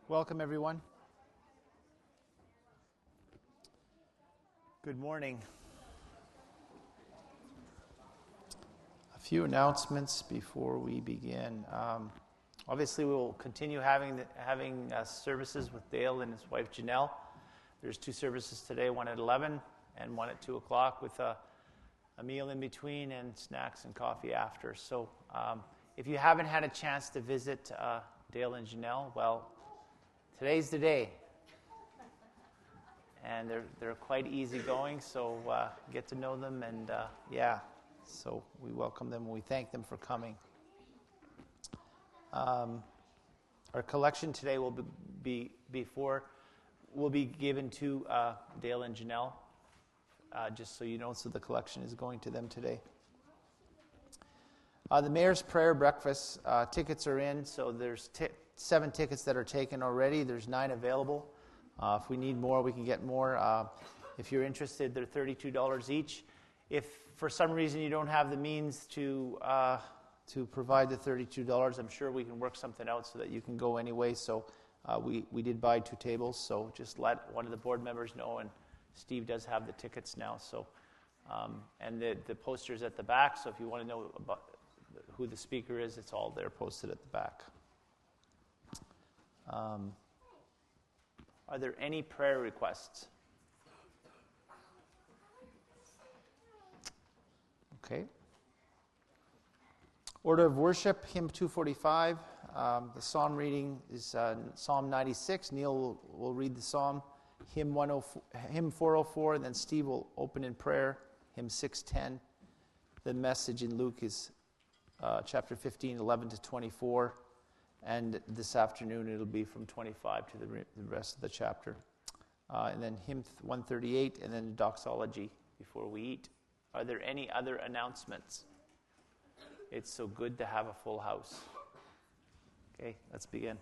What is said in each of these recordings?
Welcome, everyone. Good morning. A few announcements before we begin. Obviously, we will continue having services with Dale and his wife Janelle. There's 2 services today, one at 11 and one at 2 o'clock with a meal in between and snacks and coffee after. So if you haven't had a chance to visit Dale and Janelle, well, today's the day. And they're quite easygoing, so get to know them, and so we welcome them and we thank them for coming. Our collection today will be given to Dale and Janelle, just so you know. So the collection is going to them today. The Mayor's Prayer Breakfast tickets are in, so there's 7 tickets that are taken already. There's 9 available. If we need more, we can get more. If you're interested, they're $32 each. If for some reason you don't have the means to provide the $32, I'm sure we can work something out so that you can go anyway. So we did buy 2 tables, so just let one of the board members know, and Steve does have the tickets now. So and the poster's at the back, so if you want to know about who the speaker is, it's all there posted at the back. Are there any prayer requests? Okay. Order of worship, hymn 245. The psalm reading is Psalm 96. Neil will read the psalm. Hymn 404, then Steve will open in prayer. Hymn 610. The message in Luke is chapter 15, 11 to 24. And this afternoon it'll be from 25 to the rest of the chapter. And then hymn 138, and then doxology before we eat. Are there any other announcements? It's so good to have a full house. Okay, let's begin.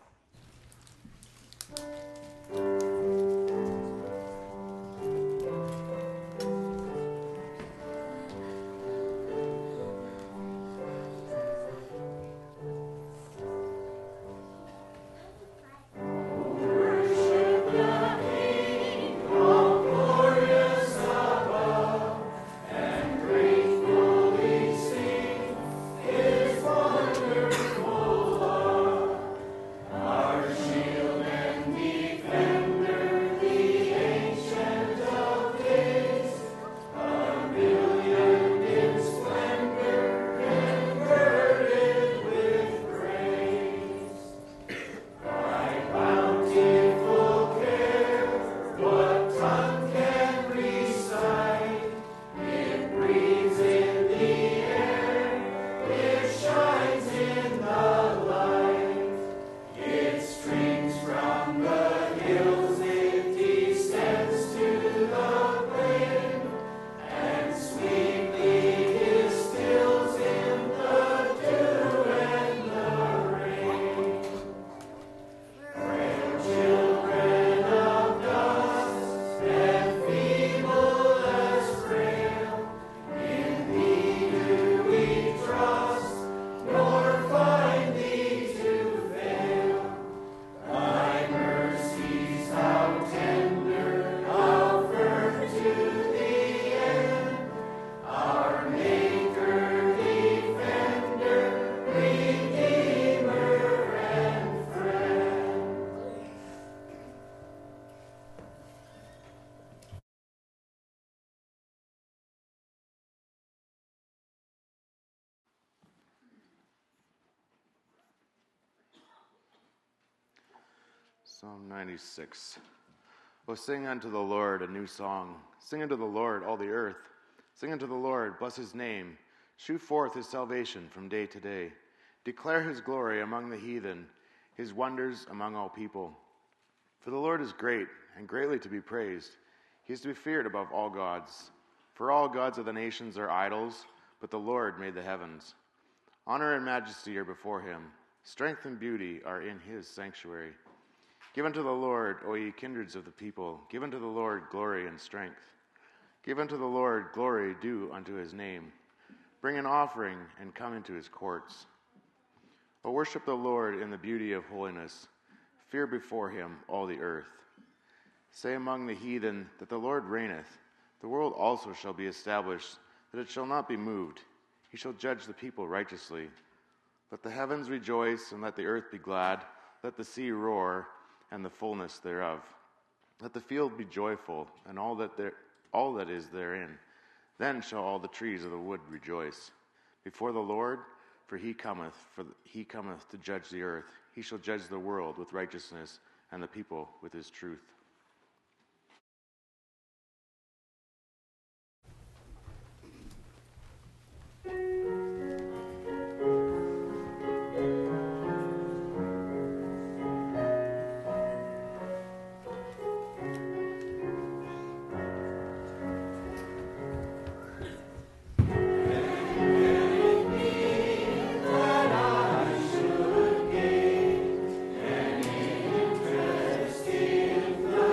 Psalm 96. Oh, sing unto the Lord a new song. Sing unto the Lord, all the earth. Sing unto the Lord, bless his name. Shew forth his salvation from day to day. Declare his glory among the heathen, his wonders among all people. For the Lord is great, and greatly to be praised. He is to be feared above all gods. For all gods of the nations are idols, but the Lord made the heavens. Honor and majesty are before him. Strength and beauty are in his sanctuary. Give unto the Lord, O ye kindreds of the people. Give unto the Lord glory and strength. Give unto the Lord glory due unto his name. Bring an offering and come into his courts. O worship the Lord in the beauty of holiness. fear before him all the earth. Say among the heathen that the Lord reigneth. The world also shall be established, that it shall not be moved. He shall judge the people righteously. Let the heavens rejoice, and let the earth be glad. Let the sea roar, and the fullness thereof. Let the field be joyful, and all that is therein. Then shall all the trees of the wood rejoice before the Lord, for he cometh to judge the earth. He shall judge the world with righteousness, and the people with his truth. The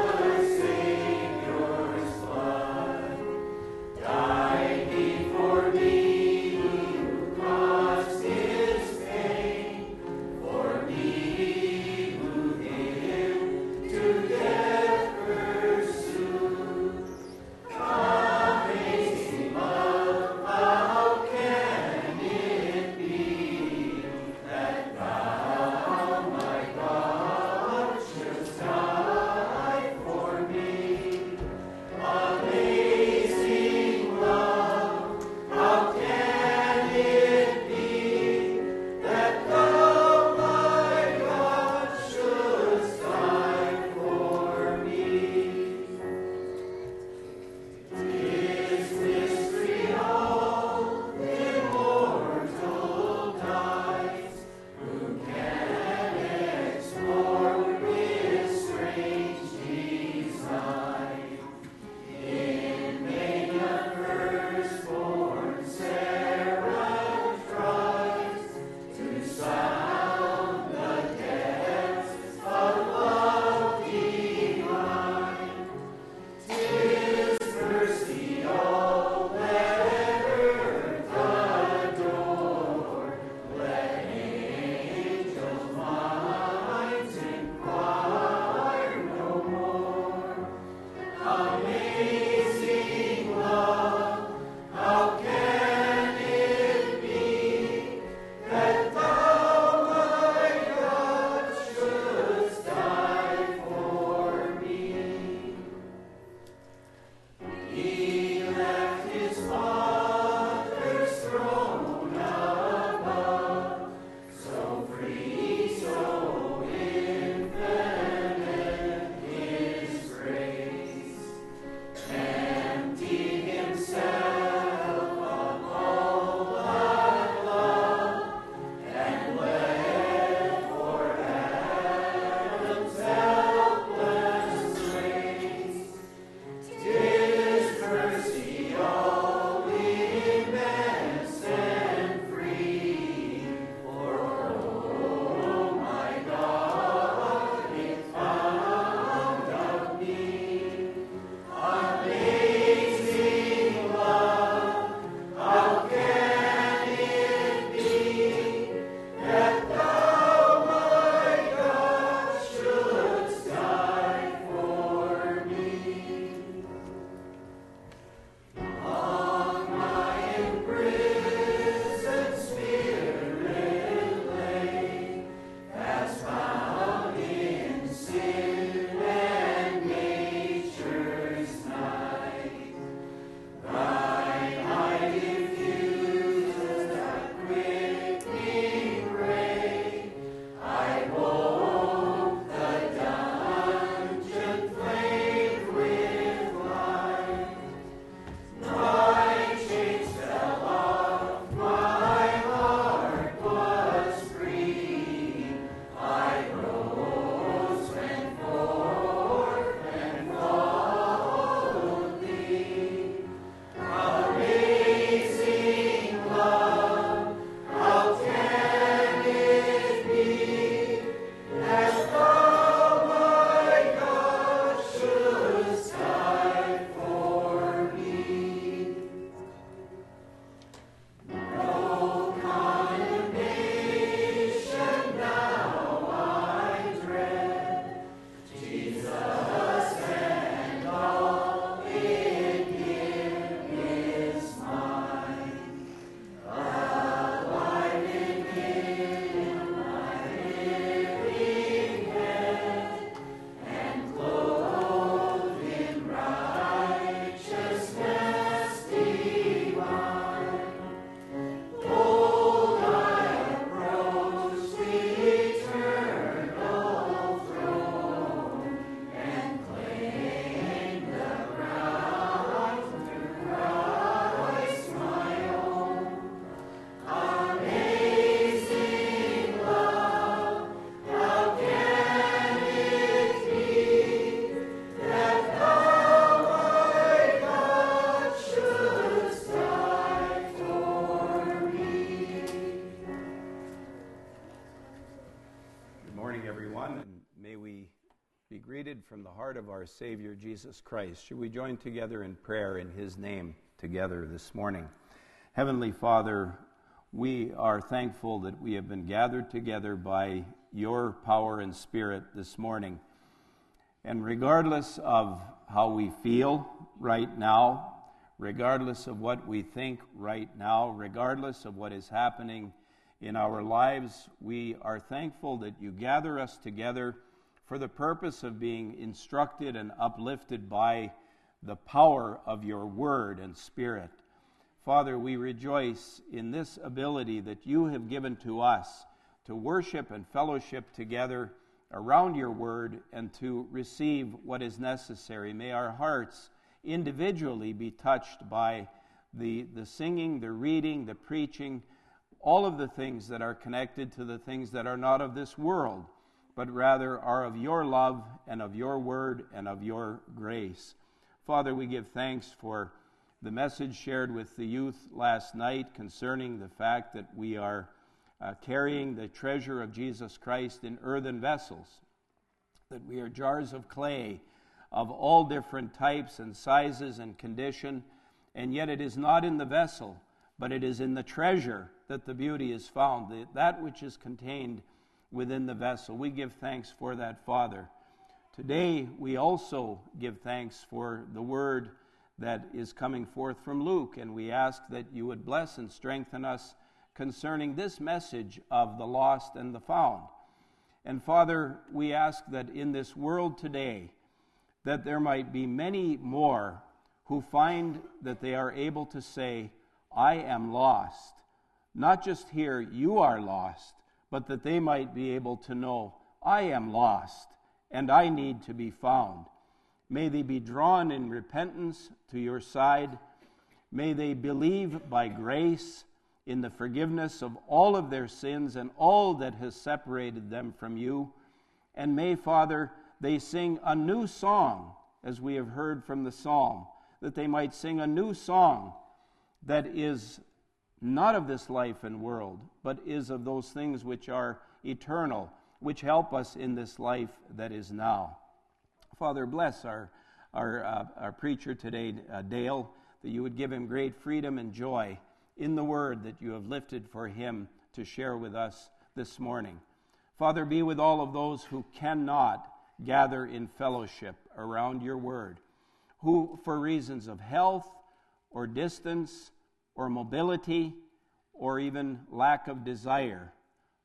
everyone, and may we be greeted from the heart of our Savior, Jesus Christ. Should we join together in prayer in His name together this morning? Heavenly Father, we are thankful that we have been gathered together by Your power and Spirit this morning. And regardless of how we feel right now, regardless of what we think right now, regardless of what is happening in our lives, we are thankful that You gather us together for the purpose of being instructed and uplifted by the power of Your Word and Spirit. Father, we rejoice in this ability that You have given to us to worship and fellowship together around Your Word and to receive what is necessary. May our hearts individually be touched by the singing, the reading, the preaching, all of the things that are connected to the things that are not of this world, but rather are of Your love and of Your Word and of Your grace. Father, we give thanks for the message shared with the youth last night concerning the fact that we are carrying the treasure of Jesus Christ in earthen vessels, that we are jars of clay of all different types and sizes and condition, and yet it is not in the vessel, but it is in the treasure that the beauty is found, that which is contained within the vessel. We give thanks for that, Father. Today, we also give thanks for the word that is coming forth from Luke, and we ask that You would bless and strengthen us concerning this message of the lost and the found. And Father, we ask that in this world today, that there might be many more who find that they are able to say, I am lost. Not just hear You are lost, but that they might be able to know, I am lost, and I need to be found. May they be drawn in repentance to Your side. May they believe by grace in the forgiveness of all of their sins and all that has separated them from You. And may, Father, they sing a new song, as we have heard from the psalm, that they might sing a new song that is not of this life and world, but is of those things which are eternal, which help us in this life that is now. Father, bless our preacher today, Dale, that You would give him great freedom and joy in the word that You have lifted for him to share with us this morning. Father, be with all of those who cannot gather in fellowship around Your word, who for reasons of health or distance or mobility or even lack of desire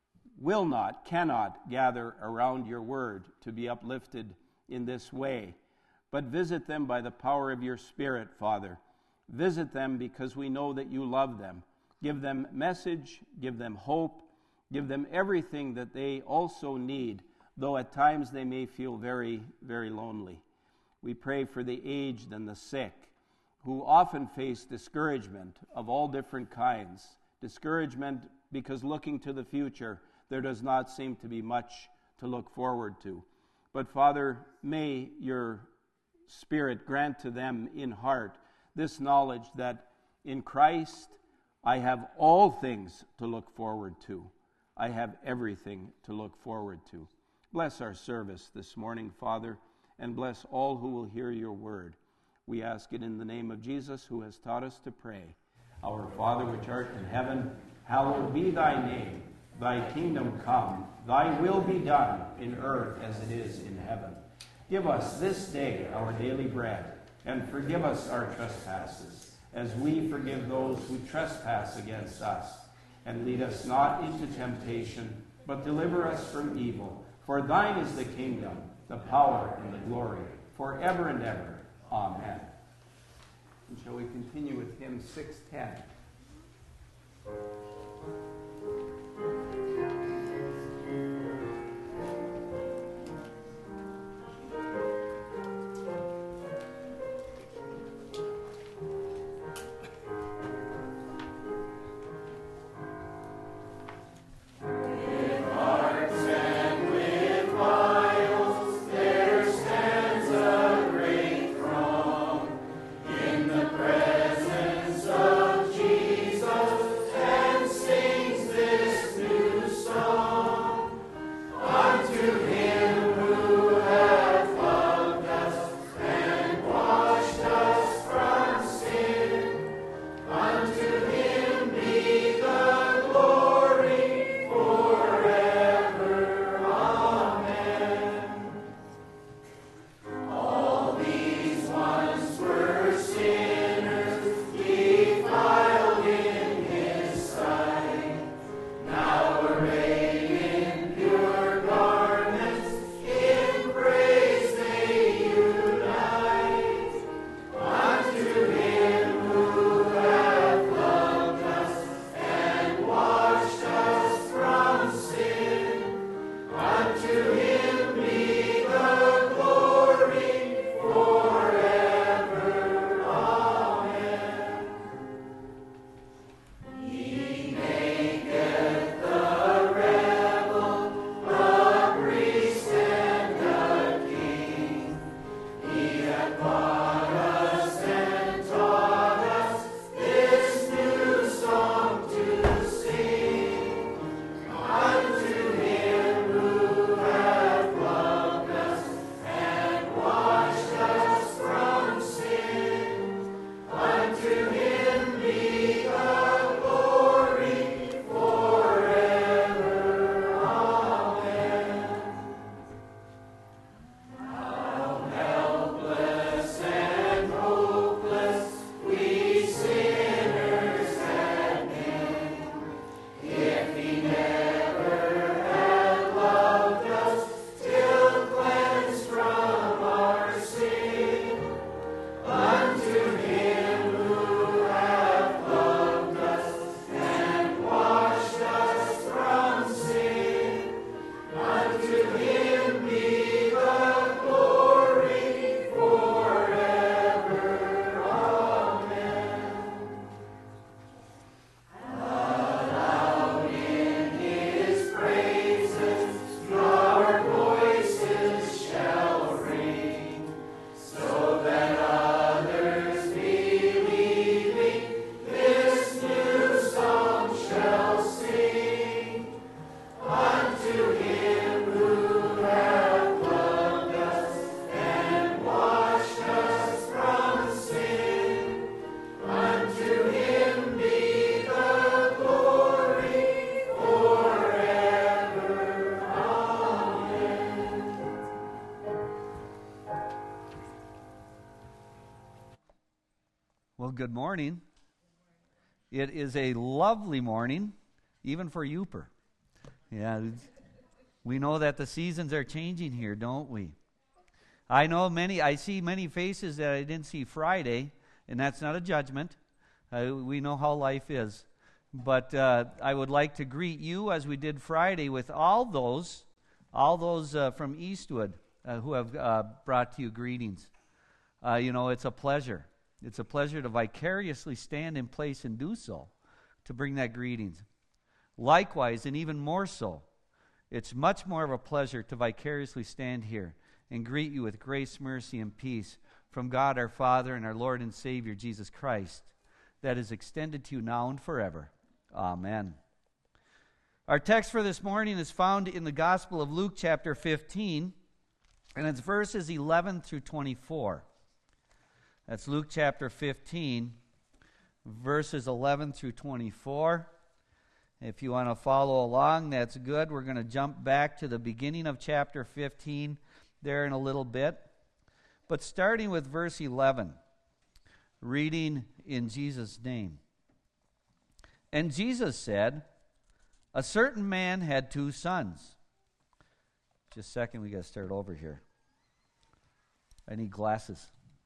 cannot gather around Your word to be uplifted in this way. But visit them by the power of Your Spirit, Father. Visit them because we know that You love them. Give them message, give them hope, give them everything that they also need, though at times they may feel very, very lonely. We pray for the aged and the sick, who often face discouragement of all different kinds. Discouragement because looking to the future, there does not seem to be much to look forward to. But Father, may Your Spirit grant to them in heart this knowledge that in Christ I have all things to look forward to. I have everything to look forward to. Bless our service this morning, Father, and bless all who will hear Your word. We ask it in the name of Jesus, who has taught us to pray. Our Father which art in heaven, hallowed be Thy name. Thy kingdom come, Thy will be done in earth as it is in heaven. Give us this day our daily bread, and forgive us our trespasses, as we forgive those who trespass against us. And lead us not into temptation, but deliver us from evil. For Thine is the kingdom, the power, and the glory, forever and ever. Amen. And shall we continue with hymn 610? Presence of Jesus and sing Well, good morning. It is a lovely morning, even for Youper. Yeah, we know that the seasons are changing here, don't we? I see many faces that I didn't see Friday, and that's not a judgment. We know how life is. But I would like to greet you, as we did Friday, with all those from Eastwood who have brought to you greetings. It's a pleasure. It's a pleasure to vicariously stand in place and do so, to bring that greetings. Likewise, and even more so, it's much more of a pleasure to vicariously stand here and greet you with grace, mercy, and peace from God our Father and our Lord and Savior, Jesus Christ, that is extended to you now and forever. Amen. Our text for this morning is found in the Gospel of Luke chapter 15, and it's verses 11 through 24. That's Luke chapter 15, verses 11 through 24. If you want to follow along, that's good. We're going to jump back to the beginning of chapter 15 there in a little bit. But starting with verse 11, reading in Jesus' name. And Jesus said, a certain man had 2 sons. Just a second, we got to start over here. I need glasses.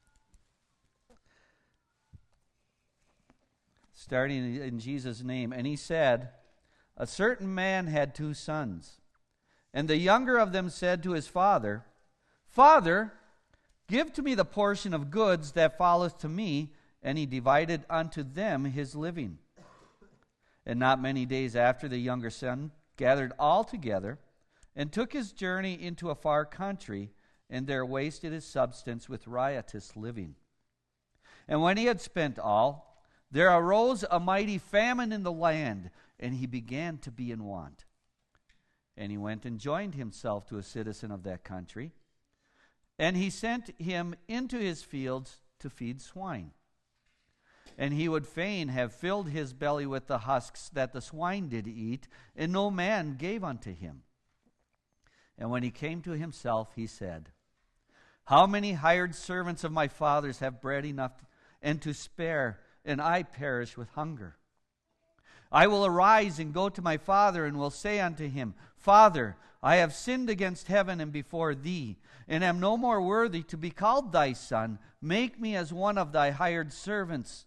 Starting in Jesus' name. And he said, a certain man had 2 sons. And the younger of them said to his father, Father, give to me the portion of goods that falleth to me. And he divided unto them his living. And not many days after, the younger son gathered all together and took his journey into a far country, and there wasted his substance with riotous living. And when he had spent all, there arose a mighty famine in the land, and he began to be in want. And he went and joined himself to a citizen of that country, and he sent him into his fields to feed swine. And he would fain have filled his belly with the husks that the swine did eat, and no man gave unto him. And when he came to himself, he said, How many hired servants of my father's have bread enough and to spare, and I perish with hunger? I will arise and go to my father, and will say unto him, Father, I have sinned against heaven and before thee, and am no more worthy to be called thy son. Make me as one of thy hired servants.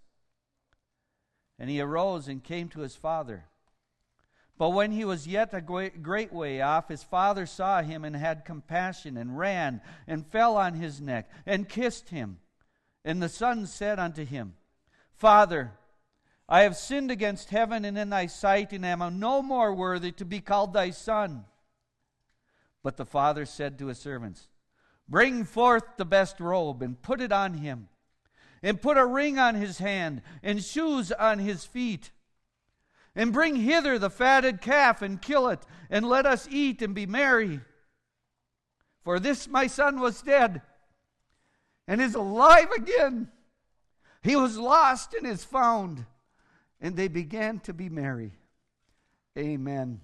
And he arose and came to his father. But when he was yet a great way off, his father saw him and had compassion, and ran and fell on his neck and kissed him. And the son said unto him, Father, I have sinned against heaven and in thy sight, and am no more worthy to be called thy son. But the father said to his servants, Bring forth the best robe, and put it on him, and put a ring on his hand, and shoes on his feet. And bring hither the fatted calf, and kill it, and let us eat and be merry. For this my son was dead, and is alive again. He was lost and is found. And they began to be merry. Amen.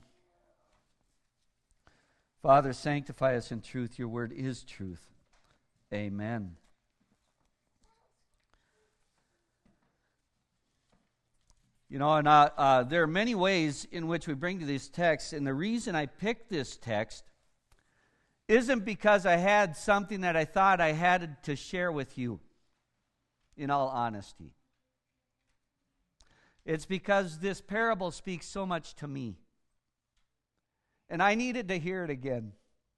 Father, sanctify us in truth. Your word is truth. Amen. There are many ways in which we bring to this text, and the reason I picked this text isn't because I had something that I thought I had to share with you, in all honesty. It's because this parable speaks so much to me, and I needed to hear it again.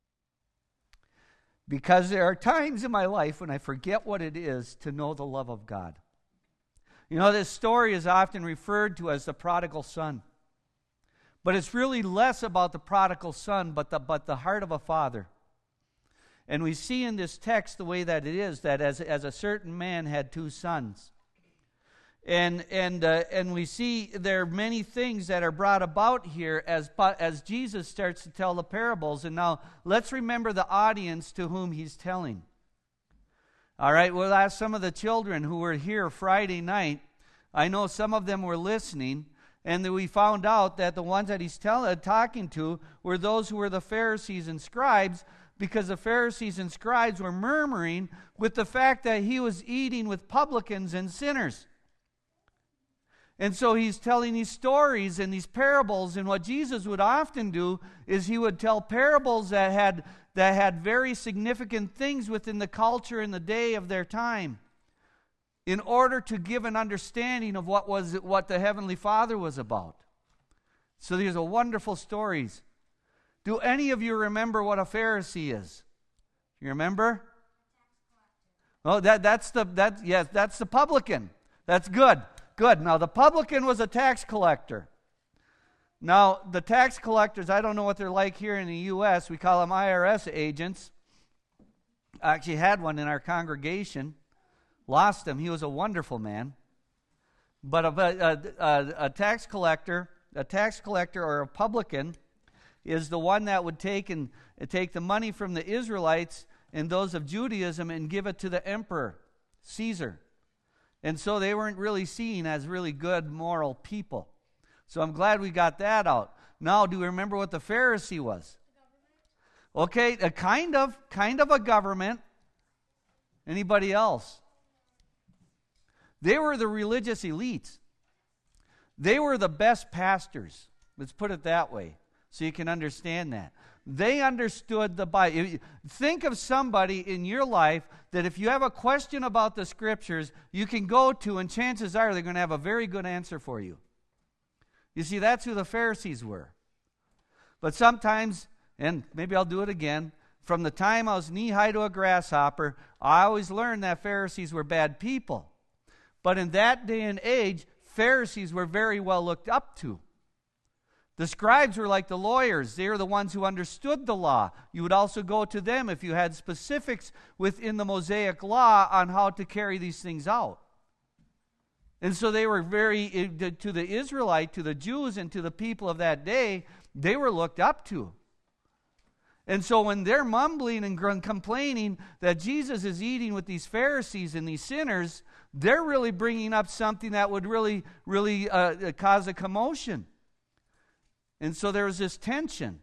Because there are times in my life when I forget what it is to know the love of God. This story is often referred to as the prodigal son. But it's really less about the prodigal son, but the heart of a father. And we see in this text the way that it is, that as a certain man had 2 sons. And we see there are many things that are brought about here as Jesus starts to tell the parables. And now let's remember the audience to whom he's telling. All right, we'll ask some of the children who were here Friday night. I know some of them were listening, and we found out that the ones that he's talking to were those who were the Pharisees and scribes, because the Pharisees and scribes were murmuring with the fact that he was eating with publicans and sinners. And so he's telling these stories and these parables, and what Jesus would often do is he would tell parables that had very significant things within the culture and the day of their time, in order to give an understanding of what the Heavenly Father was about. So these are wonderful stories. Do any of you remember what a Pharisee is? You remember? Oh, that's the publican. That's good. Good. Now, the publican was a tax collector. Now, the tax collectors, I don't know what they're like here in the U.S. We call them IRS agents. I actually had one in our congregation. Lost him. He was a wonderful man. But a tax collector or a publican is the one that would take the money from the Israelites and those of Judaism and give it to the emperor, Caesar. And so they weren't really seen as really good, moral people. So I'm glad we got that out. Now, do we remember what the Pharisee was? Okay, a kind of a government. Anybody else? They were the religious elites. They were the best pastors. Let's put it that way, so you can understand that. They understood the Bible. Think of somebody in your life that if you have a question about the Scriptures, you can go to, and chances are they're going to have a very good answer for you. You see, that's who the Pharisees were. But sometimes, and maybe I'll do it again, from the time I was knee-high to a grasshopper, I always learned that Pharisees were bad people. But in that day and age, Pharisees were very well looked up to. The scribes were like the lawyers. They were the ones who understood the law. You would also go to them if you had specifics within the Mosaic law on how to carry these things out. And so they were to the Israelite, to the Jews, and to the people of that day, they were looked up to. And so when they're mumbling and complaining that Jesus is eating with these Pharisees and these sinners, they're really bringing up something that would really cause a commotion. And so there was this tension.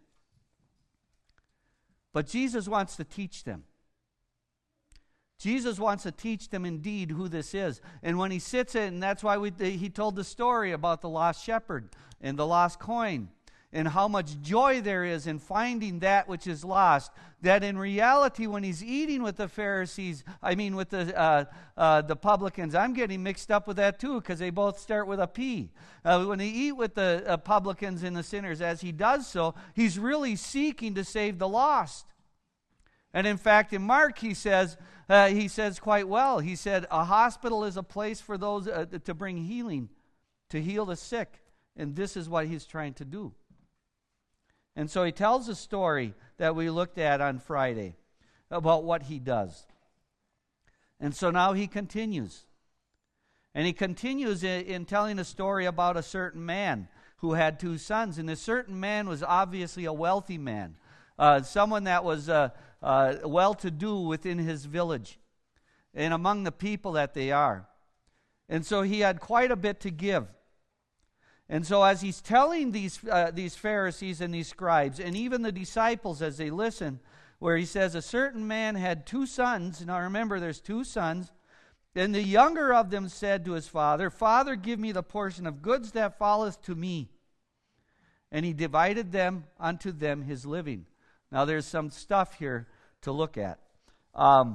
But Jesus wants to teach them. Jesus wants to teach them indeed who this is. And when he sits in, and that's why he told the story about the lost shepherd and the lost coin, and how much joy there is in finding that which is lost, that in reality when he's eating with the Pharisees, with the publicans, I'm getting mixed up with that too because they both start with a P. When he eat with the publicans and the sinners, as he does so, he's really seeking to save the lost. And in fact, in Mark, he says quite well, he said, a hospital is a place for those to bring healing, to heal the sick. And this is what he's trying to do. And so he tells a story that we looked at on Friday about what he does. And so now he continues. And he continues in telling a story about a certain man who had 2 sons. And this certain man was obviously a wealthy man, someone that was well-to-do within his village and among the people that they are. And so he had quite a bit to give. And so as he's telling these Pharisees and these scribes, and even the disciples as they listen, where he says, a certain man had 2 sons. Now remember, there's 2 sons. And the younger of them said to his father, Father, give me the portion of goods that falleth to me. And he divided them unto them his living. Now there's some stuff here to look at. I've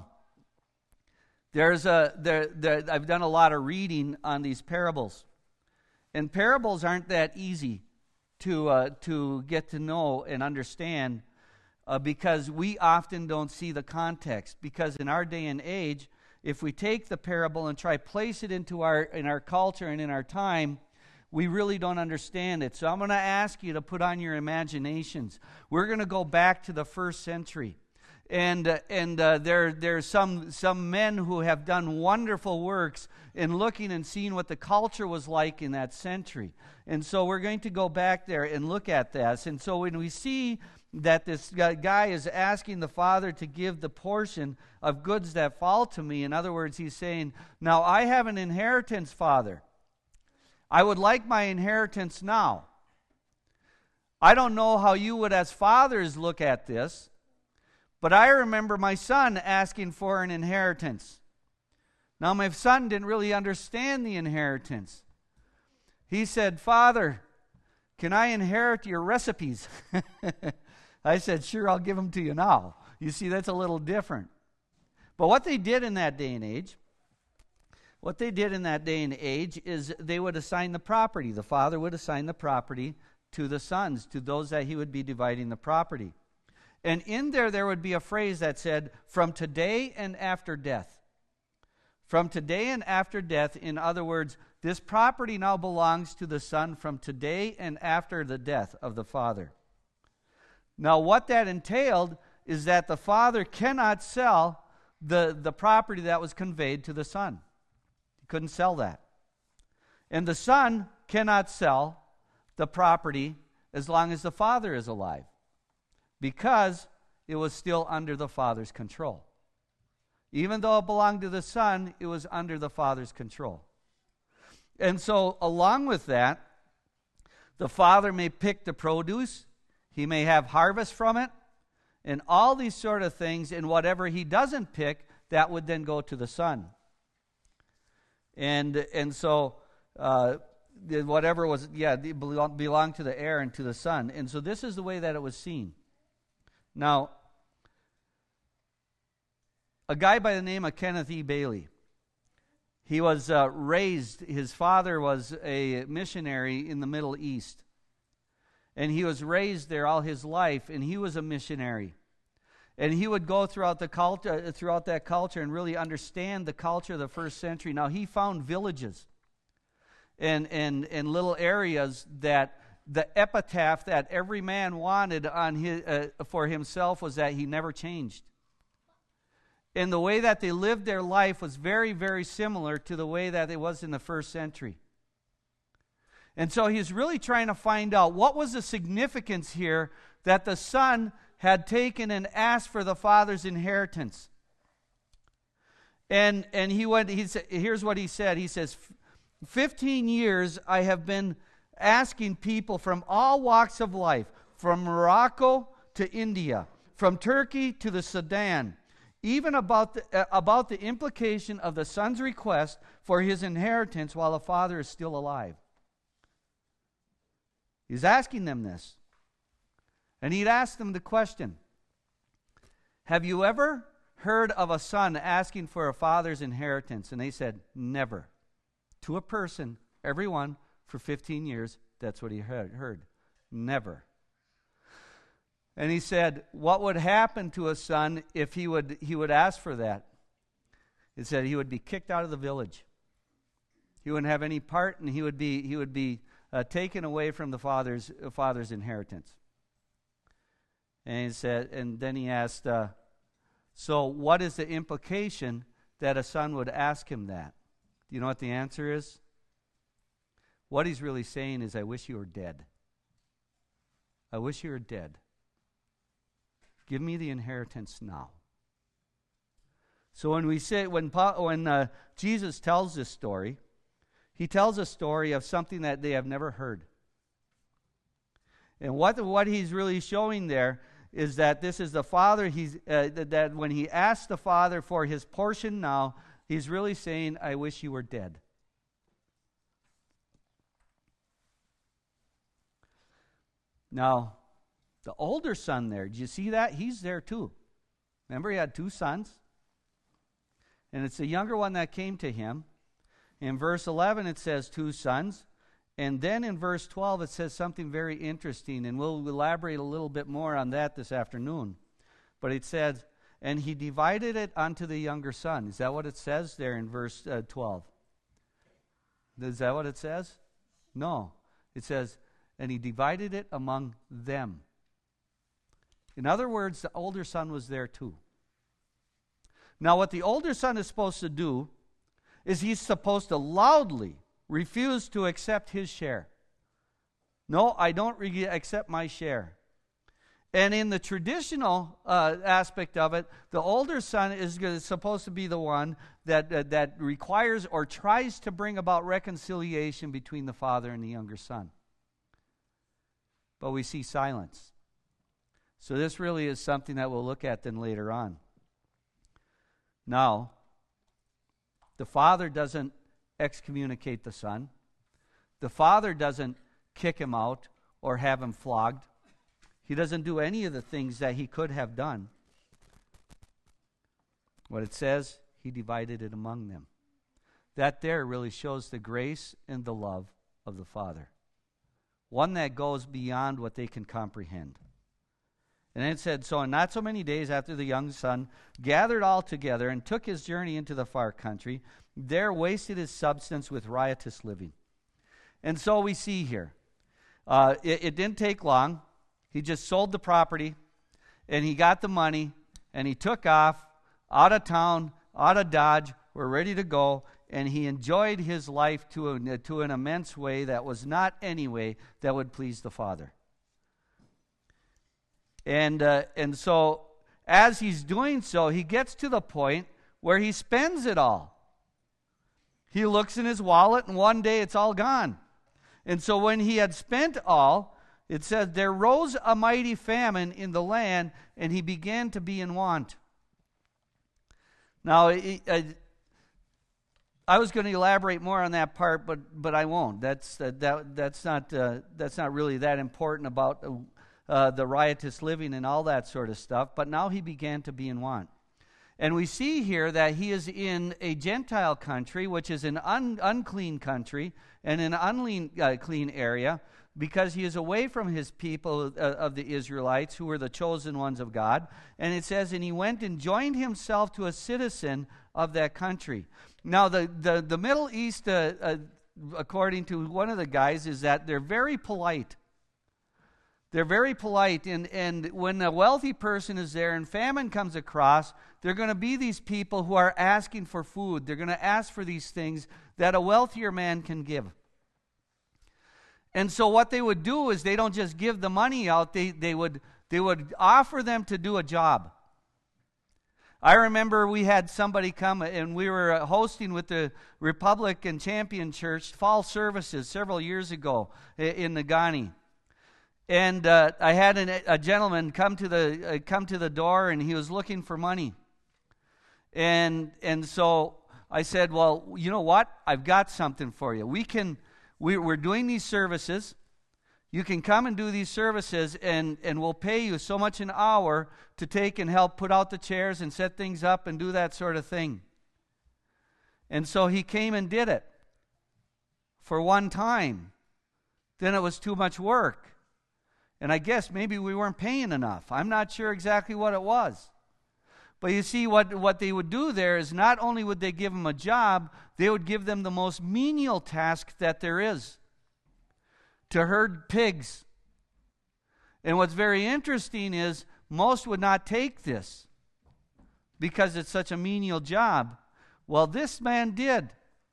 done a lot of reading on these parables. And parables aren't that easy to get to know and understand because we often don't see the context. Because in our day and age, if we take the parable and try to place it in our culture and in our time, we really don't understand it. So I'm going to ask you to put on your imaginations. We're going to go back to the 1st century. And there's some men who have done wonderful works in looking and seeing what the culture was like in that century. And so we're going to go back there and look at this. And so when we see that this guy is asking the father to give the portion of goods that fall to me, in other words, he's saying, now I have an inheritance, Father. I would like my inheritance now. I don't know how you would as fathers look at this, but I remember my son asking for an inheritance. Now, my son didn't really understand the inheritance. He said, "Father, can I inherit your recipes?" I said, "Sure, I'll give them to you now." You see, that's a little different. But what they did in that day and age, is they would assign the property. The father would assign the property to the sons, to those that he would be dividing the property. And in there would be a phrase that said, "From today and after death." From today and after death, in other words, this property now belongs to the son from today and after the death of the father. Now, what that entailed is that the father cannot sell the property that was conveyed to the son. He couldn't sell that. And the son cannot sell the property as long as the father is alive, because it was still under the father's control. Even though it belonged to the son, it was under the father's control. And so, along with that, the father may pick the produce, he may have harvest from it, and all these sort of things, and whatever he doesn't pick, that would then go to the son. And so, whatever was, belonged to the heir and to the son. And so this is the way that it was seen. Now, a guy by the name of Kenneth E. Bailey, he was raised, his father was a missionary in the Middle East. And he was raised there all his life, and he was a missionary. And he would go throughout that culture and really understand the culture of the first century. Now, he found villages and little areas that the epitaph that every man wanted on his for himself was that he never changed. And the way that they lived their life was very, very similar to the way that it was in the first century. And so he's really trying to find out what was the significance here that the son had taken and asked for the father's inheritance. And here's what he said. He says, 15 years I have been asking people from all walks of life, from Morocco to India, from Turkey to the Sudan, even about the implication of the son's request for his inheritance while the father is still alive. He's asking them this. And he'd ask them the question, have you ever heard of a son asking for a father's inheritance? And they said, never. To a person, everyone, for 15 years, that's what he heard. Never. And he said, what would happen to a son if he would ask for that? He said he would be kicked out of the village. He wouldn't have any part, and he would be taken away from the father's inheritance. And he said, and then he asked, so what is the implication that a son would ask him that? Do you know what the answer is? What he's really saying is, I wish you were dead. I wish you were dead. Give me the inheritance now. So when Jesus tells this story, he tells a story of something that they have never heard. And what he's really showing there is that this is the father. That when he asks the father for his portion now, he's really saying, I wish you were dead. Now, the older son there, do you see that? He's there too. Remember, he had two sons. And it's the younger one that came to him. In verse 11, it says 2 sons. And then in verse 12, it says something very interesting. And we'll elaborate a little bit more on that this afternoon. But it says, and he divided it unto the younger son. Is that what it says there in verse 12? Is that what it says? No. It says, and he divided it among them. In other words, the older son was there too. Now, what the older son is supposed to do is he's supposed to loudly refuse to accept his share. No, I don't accept my share. And in the traditional aspect of it, the older son is supposed to be the one that requires or tries to bring about reconciliation between the father and the younger son. But we see silence. So this really is something that we'll look at then later on. Now, the father doesn't excommunicate the son. The father doesn't kick him out or have him flogged. He doesn't do any of the things that he could have done. What it says, he divided it among them. That there really shows the grace and the love of the Father. One that goes beyond what they can comprehend. And then it said, so in not so many days after the young son gathered all together and took his journey into the far country, there wasted his substance with riotous living. And so we see here, it didn't take long. He just sold the property, and he got the money, and he took off, out of town, out of Dodge. We're ready to go, and he enjoyed his life to an immense way that was not any way that would please the Father. And so as he's doing so, he gets to the point where he spends it all. He looks in his wallet, and one day it's all gone. And so when he had spent all, it says, there rose a mighty famine in the land, and he began to be in want. Now, I was going to elaborate more on that part, but I won't. That's not really that important about the riotous living and all that sort of stuff. But now he began to be in want. And we see here that he is in a Gentile country, which is an unclean country and an unclean area, because he is away from his people of the Israelites, who were the chosen ones of God. And it says, and he went and joined himself to a citizen of that country. Now, the Middle East, according to one of the guys, is that they're very polite. They're very polite, and when a wealthy person is there and famine comes across, they're going to be these people who are asking for food. They're going to ask for these things that a wealthier man can give. And so what they would do is they don't just give the money out, they would offer them to do a job. I remember we had somebody come, and we were hosting with the Republican Champion Church fall services several years ago in Nagani. And I had a gentleman come to the door, and he was looking for money. And so I said, well, you know what? I've got something for you. We're doing these services. You can come and do these services, and we'll pay you so much an hour to take and help put out the chairs and set things up and do that sort of thing. And so he came and did it for one time. Then it was too much work. And I guess maybe we weren't paying enough. I'm not sure exactly what it was. But you see, what they would do there is not only would they give them a job, they would give them the most menial task that there is, to herd pigs. And what's very interesting is most would not take this because it's such a menial job. Well, this man did.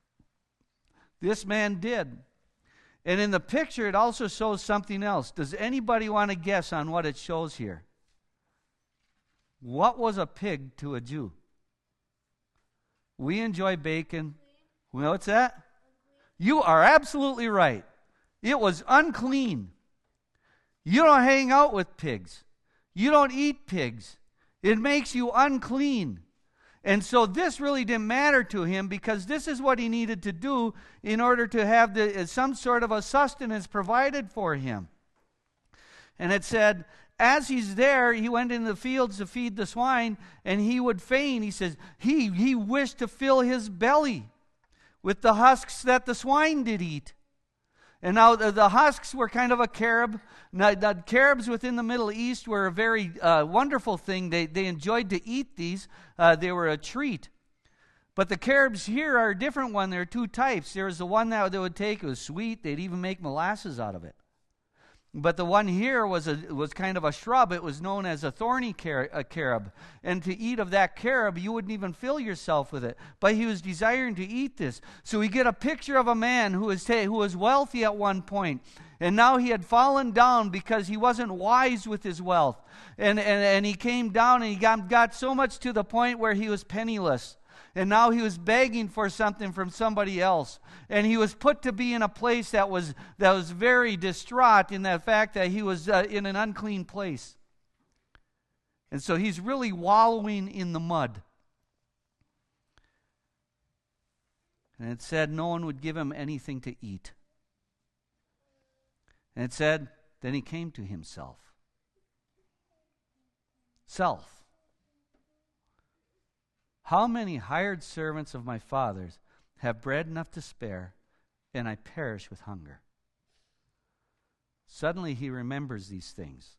This man did. And in the picture, it also shows something else. Does anybody want to guess on what it shows here? What was a pig to a Jew? We enjoy bacon. What's that? You are absolutely right. It was unclean. You don't hang out with pigs. You don't eat pigs. It makes you unclean. And so this really didn't matter to him, because this is what he needed to do in order to have some sort of a sustenance provided for him. And it said, as he's there, he went in the fields to feed the swine, and he would fain, he says, he wished to fill his belly with the husks that the swine did eat. And now the husks were kind of a carob. Now, the carobs within the Middle East were a very wonderful thing. They enjoyed to eat these. They were a treat. But the carobs here are a different one. There are two types. There was the one that they would take. It was sweet. They'd even make molasses out of it. But the one here was kind of a shrub. It was known as a thorny carob. And to eat of that carob, you wouldn't even fill yourself with it. But he was desiring to eat this. So we get a picture of a man who was wealthy at one point. And now he had fallen down because he wasn't wise with his wealth. And he came down, and he got so much to the point where he was penniless. And now he was begging for something from somebody else. And he was put to be in a place that was very distraught in the fact that he was in an unclean place. And so he's really wallowing in the mud. And it said no one would give him anything to eat. And it said, then he came to himself. Self. How many hired servants of my father's have bread enough to spare, and I perish with hunger? Suddenly he remembers these things.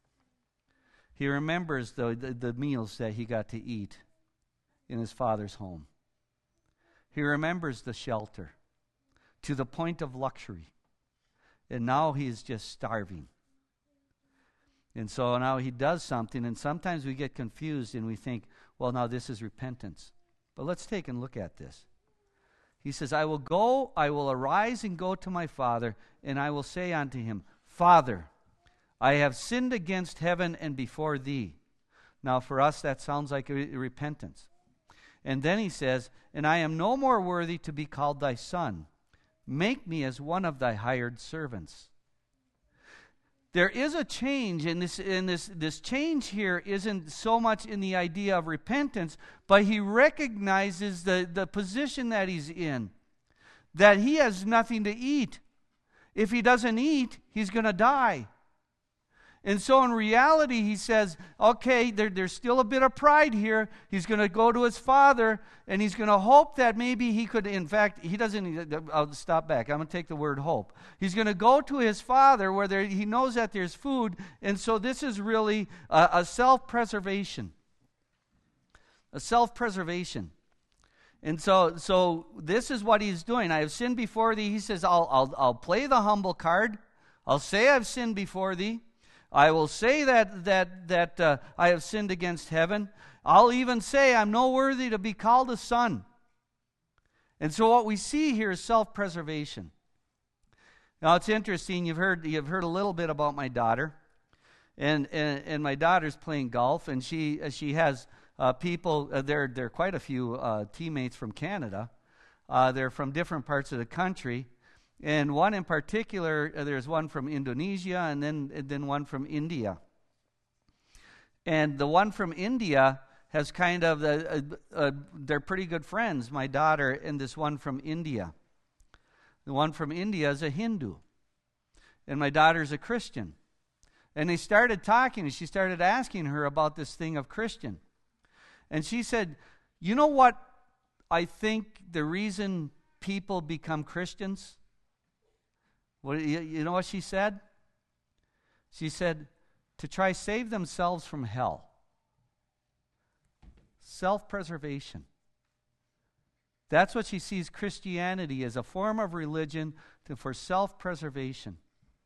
He remembers the meals that he got to eat in his father's home. He remembers the shelter to the point of luxury. And now he is just starving. And so now he does something, and sometimes we get confused and we think, well, now this is repentance. But let's take a look at this. He says, I will arise and go to my father, and I will say unto him, Father, I have sinned against heaven and before thee. Now for us that sounds like a repentance. And then he says, and I am no more worthy to be called thy son. Make me as one of thy hired servants. There is a change, and this change here isn't so much in the idea of repentance, but he recognizes the position that he's in, that he has nothing to eat. If he doesn't eat, he's going to die. And so in reality, he says, okay, there's still a bit of pride here. He's going to go to his father, and he's going to hope that maybe he could, in fact, he doesn't, I'll stop back. I'm going to take the word hope. He's going to go to his father where he knows that there's food, and so this is really a self-preservation. A self-preservation. And so this is what he's doing. I have sinned before thee. He says, I'll play the humble card. I'll say I've sinned before thee. I will say that I have sinned against heaven. I'll even say I'm no worthy to be called a son. And so what we see here is self-preservation. Now it's interesting. You've heard a little bit about my daughter, and my daughter's playing golf, and she has people. There are quite a few teammates from Canada. They're from different parts of the country. And one in particular, there's one from Indonesia and then one from India. And the one from India has kind of, they're pretty good friends, my daughter and this one from India. The one from India is a Hindu. And my daughter's a Christian. And they started talking, and she started asking her about this thing of Christian. And she said, you know what I think the reason people become Christians? Well, you know what she said? She said, to try save themselves from hell. Self-preservation. That's what she sees Christianity as, a form of religion for self-preservation.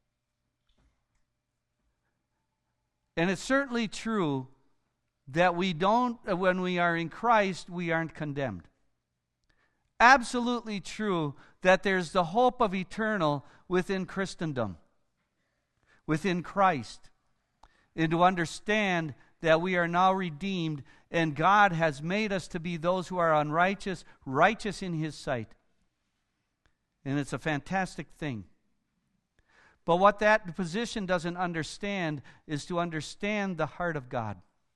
And it's certainly true that when we are in Christ, we aren't condemned. Absolutely true that there's the hope of eternal within Christendom, within Christ, and to understand that we are now redeemed and God has made us to be those who are unrighteous, righteous in His sight. And it's a fantastic thing. But what that position doesn't understand is to understand the heart of God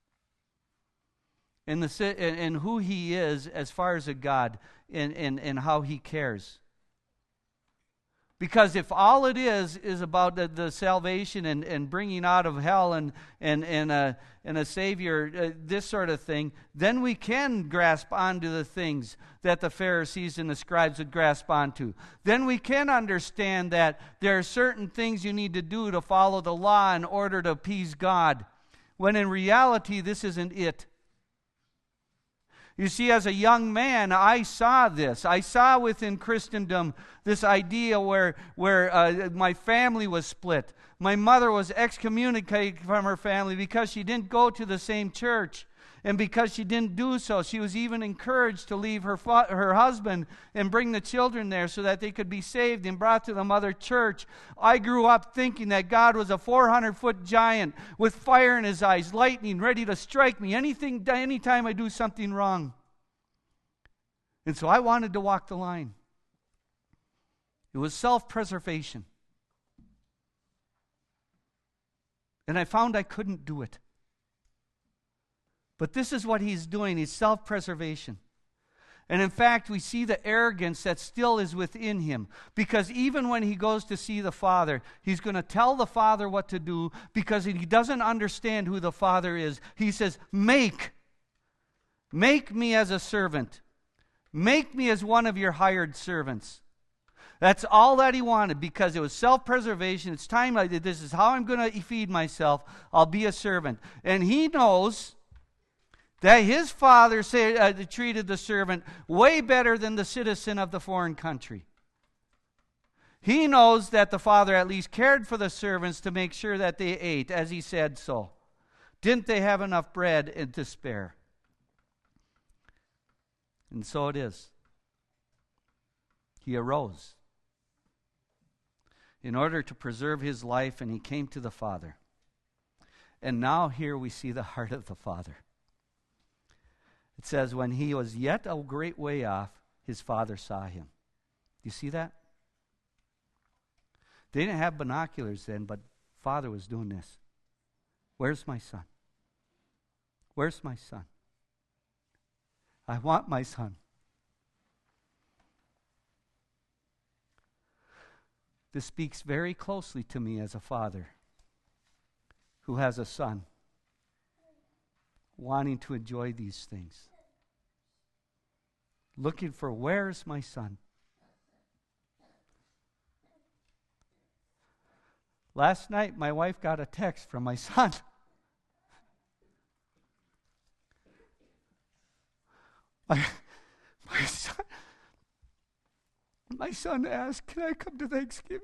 and who He is as far as a God and how He cares. Because if all it is about the salvation and bringing out of hell and a Savior, this sort of thing, then we can grasp onto the things that the Pharisees and the scribes would grasp onto. Then we can understand that there are certain things you need to do to follow the law in order to appease God, when in reality this isn't it. You see, as a young man, I saw this. I saw within Christendom this idea where my family was split. My mother was excommunicated from her family because she didn't go to the same church. And because she didn't do so, she was even encouraged to leave her husband and bring the children there so that they could be saved and brought to the mother church. I grew up thinking that God was a 400-foot giant with fire in His eyes, lightning, ready to strike me anytime I do something wrong. And so I wanted to walk the line. It was self-preservation. And I found I couldn't do it. But this is what he's doing. He's self-preservation. And in fact, we see the arrogance that still is within him. Because even when he goes to see the Father, he's going to tell the Father what to do because he doesn't understand who the Father is. He says, make me as a servant. Make me as one of your hired servants. That's all that he wanted because it was self-preservation. It's time, this is how I'm going to feed myself. I'll be a servant. And he knows that his father treated the servant way better than the citizen of the foreign country. He knows that the father at least cared for the servants to make sure that they ate, as he said so. Didn't they have enough bread and to spare? And so it is. He arose in order to preserve his life, and he came to the Father. And now here we see the heart of the Father. It says, when he was yet a great way off, his Father saw him. You see that? They didn't have binoculars then, but Father was doing this. Where's my son? Where's my son? I want my son. This speaks very closely to me as a father who has a son wanting to enjoy these things. Looking for, where's my son? Last night, my wife got a text from my son. My son asked, can I come to Thanksgiving?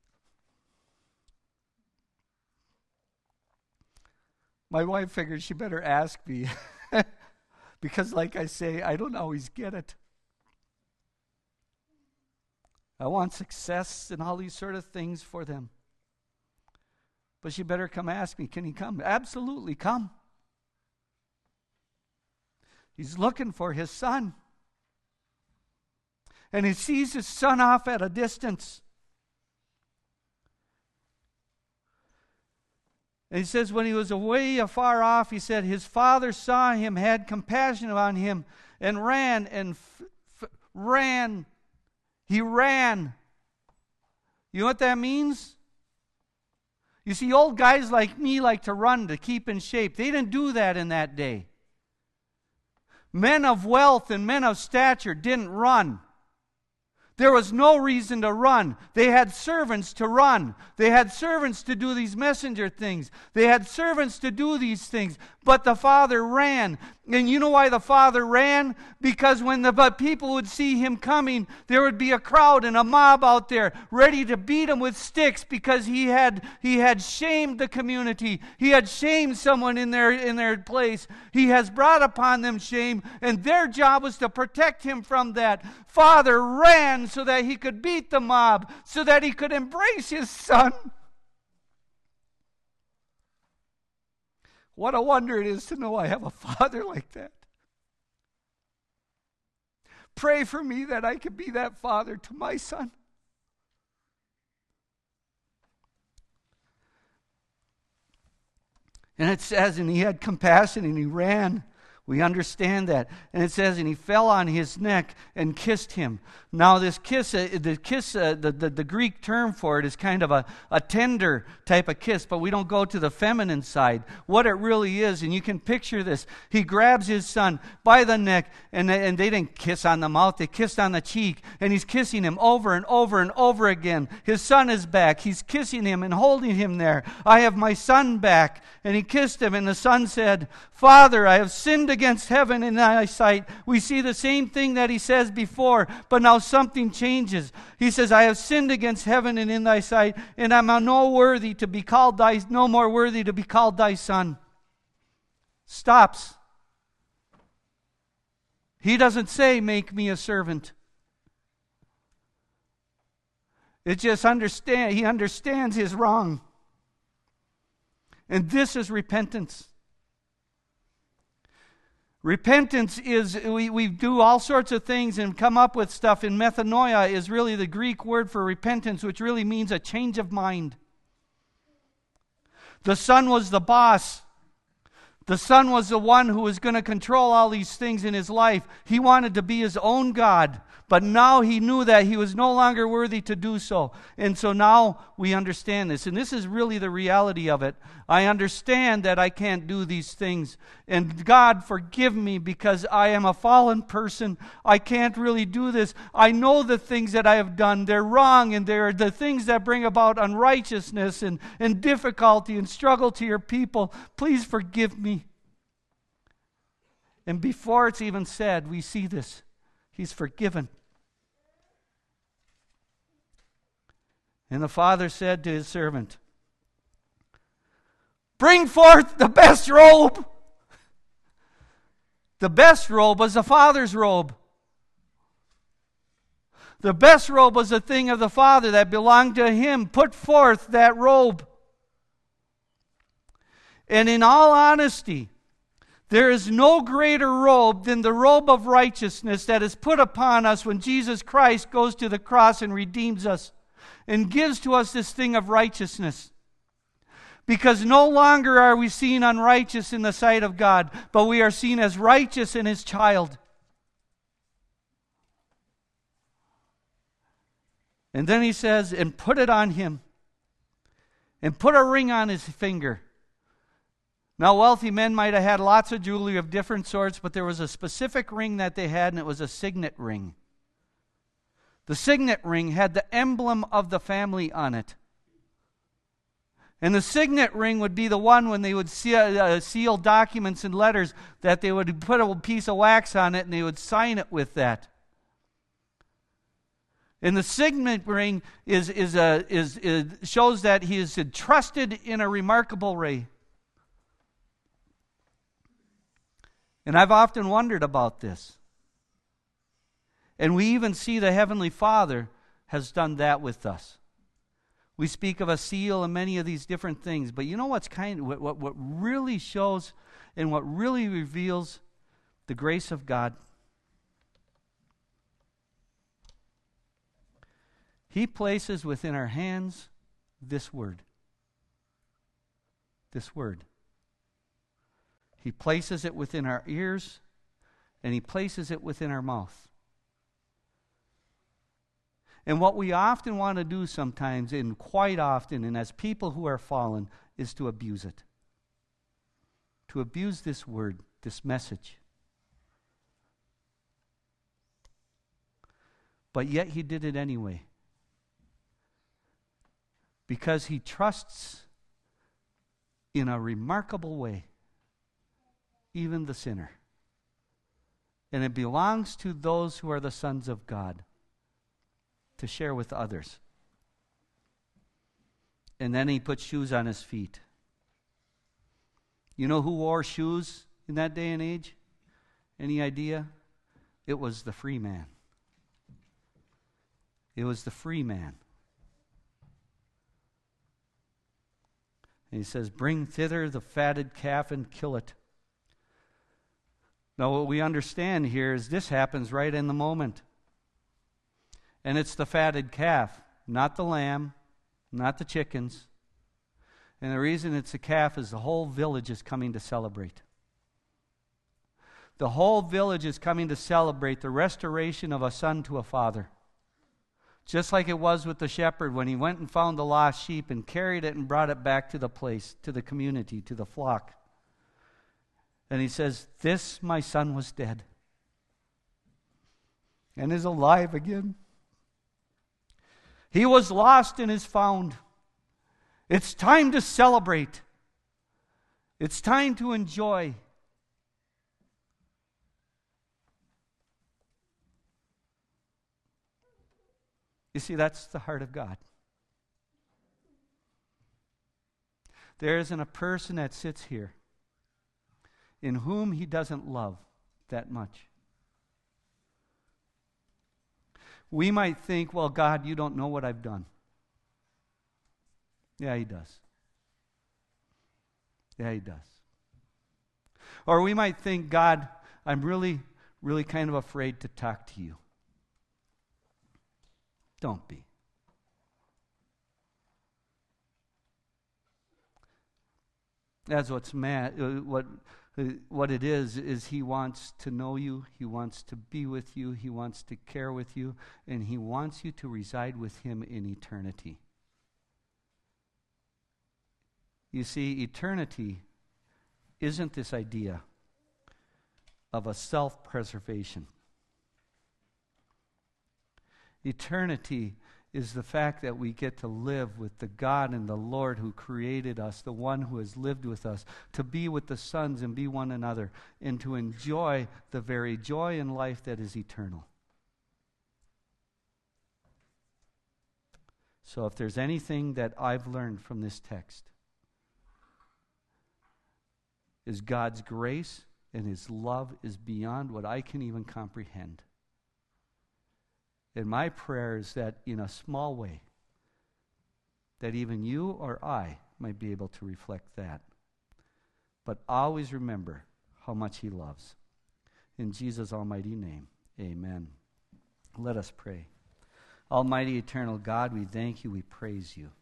My wife figured she better ask me because, like I say, I don't always get it. I want success and all these sort of things for them. But she better come ask me, can he come? Absolutely, come. He's looking for his son. And he sees his son off at a distance. And he says when he was away afar off, he said his father saw him, had compassion on him, and ran and ran. He ran. You know what that means? You see, old guys like me like to run to keep in shape. They didn't do that in that day. Men of wealth and men of stature didn't run. There was no reason to run. They had servants to run. They had servants to do these messenger things. They had servants to do these things. But the father ran. And you know why the father ran? Because when the people would see him coming, there would be a crowd and a mob out there ready to beat him with sticks because he had shamed the community. He had shamed someone in their place. He has brought upon them shame, and their job was to protect him from that. Father ran so that he could beat the mob, so that he could embrace his son. What a wonder it is to know I have a father like that. Pray for me that I can be that father to my son. And it says, and he had compassion and he ran. We understand that. And it says, and he fell on his neck and kissed him. Now this kiss, the Greek term for it is kind of a tender type of kiss, but we don't go to the feminine side. What it really is, and you can picture this. He grabs his son by the neck, and they didn't kiss on the mouth, they kissed on the cheek, and he's kissing him over and over and over again. His son is back. He's kissing him and holding him there. I have my son back. And he kissed him, and the son said, Father, I have sinned against heaven in thy sight. We see the same thing that he says before, but now something changes. He says, I have sinned against heaven and in thy sight, and I'm no more worthy to be called thy son. Stops. He doesn't say, make me a servant. It just he understands his wrong. And this is repentance. Repentance is, we do all sorts of things and come up with stuff, and metanoia is really the Greek word for repentance, which really means a change of mind. The son was the boss. The Son was the one who was going to control all these things in his life. He wanted to be his own God, but now he knew that he was no longer worthy to do so. And so now we understand this. And this is really the reality of it. I understand that I can't do these things. And God, forgive me because I am a fallen person. I can't really do this. I know the things that I have done. They're wrong, and they're the things that bring about unrighteousness and difficulty and struggle to your people. Please forgive me. And before it's even said, we see this. He's forgiven. And the father said to his servant, bring forth the best robe. The best robe was the father's robe. The best robe was a thing of the father that belonged to him. Put forth that robe. And in all honesty, there is no greater robe than the robe of righteousness that is put upon us when Jesus Christ goes to the cross and redeems us and gives to us this thing of righteousness. Because no longer are we seen unrighteous in the sight of God, but we are seen as righteous in His child. And then he says, and put it on him, and put a ring on his finger. Now, wealthy men might have had lots of jewelry of different sorts, but there was a specific ring that they had, and it was a signet ring. The signet ring had the emblem of the family on it. And the signet ring would be the one when they would seal documents and letters, that they would put a piece of wax on it and they would sign it with that. And the signet ring shows that he is entrusted in a remarkable way. And I've often wondered about this. And we even see the Heavenly Father has done that with us. We speak of a seal and many of these different things, but you know what really shows and what really reveals the grace of God? He places within our hands this word. This word. He places it within our ears, and He places it within our mouth. And what we often want to do sometimes, and quite often, and as people who are fallen, is to abuse it. To abuse this word, this message. But yet He did it anyway. Because He trusts in a remarkable way even the sinner. And it belongs to those who are the sons of God to share with others. And then He put shoes on his feet. You know who wore shoes in that day and age? Any idea? It was the free man. It was the free man. And He says, bring thither the fatted calf and kill it. Now what we understand here is this happens right in the moment. And it's the fatted calf, not the lamb, not the chickens. And the reason it's a calf is the whole village is coming to celebrate. The whole village is coming to celebrate the restoration of a son to a father. Just like it was with the shepherd when he went and found the lost sheep and carried it and brought it back to the place, to the community, to the flock. And he says, this my son was dead and is alive again. He was lost and is found. It's time to celebrate. It's time to enjoy. You see, that's the heart of God. There isn't a person that sits here in whom He doesn't love that much. We might think, well, God, you don't know what I've done. Yeah, He does. Yeah, He does. Or we might think, God, I'm really, really kind of afraid to talk to you. Don't be. That's what it is He wants to know you, He wants to be with you, He wants to care with you, and He wants you to reside with Him in eternity. You see, eternity isn't this idea of a self-preservation. Eternity is the fact that we get to live with the God and the Lord who created us, the one who has lived with us, to be with the sons and be one another, and to enjoy the very joy in life that is eternal. So if there's anything that I've learned from this text, is God's grace and His love is beyond what I can even comprehend. And my prayer is that in a small way, that even you or I might be able to reflect that. But always remember how much He loves. In Jesus' almighty name, amen. Let us pray. Almighty eternal God, we thank you, we praise you.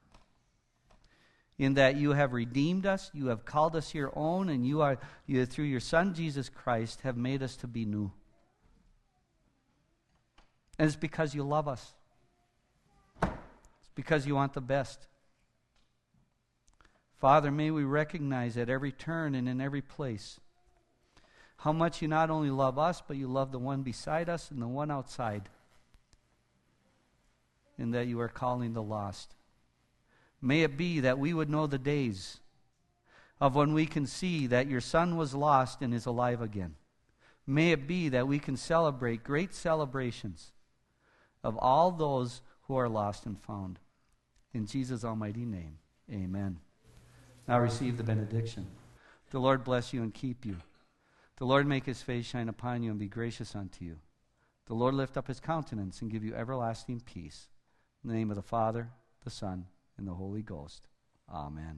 In that you have redeemed us, you have called us your own, and you through your Son Jesus Christ have made us to be new. And it's because you love us. It's because you want the best. Father, may we recognize at every turn and in every place how much you not only love us, but you love the one beside us and the one outside. And that you are calling the lost. May it be that we would know the days of when we can see that your Son was lost and is alive again. May it be that we can celebrate great celebrations of all those who are lost and found. In Jesus' almighty name, amen. Now receive the benediction. The Lord bless you and keep you. The Lord make His face shine upon you and be gracious unto you. The Lord lift up His countenance and give you everlasting peace. In the name of the Father, the Son, and the Holy Ghost. Amen.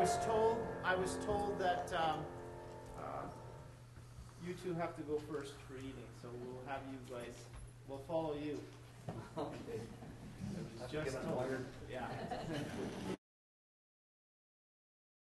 was told that you two have to go first for eating, so we'll have you guys. We'll follow you. It was just told. Yeah.